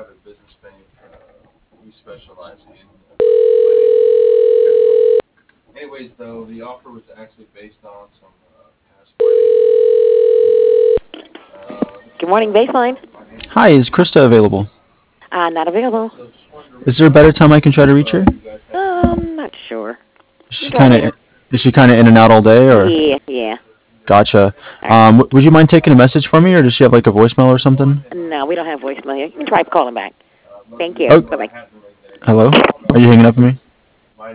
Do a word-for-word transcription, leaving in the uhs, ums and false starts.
out of Business Bank. Uh, we specialize in uh, anyways, though, the offer was actually based on some uh, past uh, Good morning, Baseline. Hi, is Krista available? Uh, not available. So just wanted to Is reach there a better out. time I can try to reach Uh, her? if you guys have any Um, not sure. Is You she go kind ahead. of is she kind of in and out all day, or? Yeah, yeah. Gotcha. All right. Um, w- would you mind taking a message for me, or does she have like a voicemail or something? No, we don't have voicemail here. You can try calling back. uh, Thank luxury you. Oh, uh, Bye-bye. hat related hello. uh, Are you hanging up on me?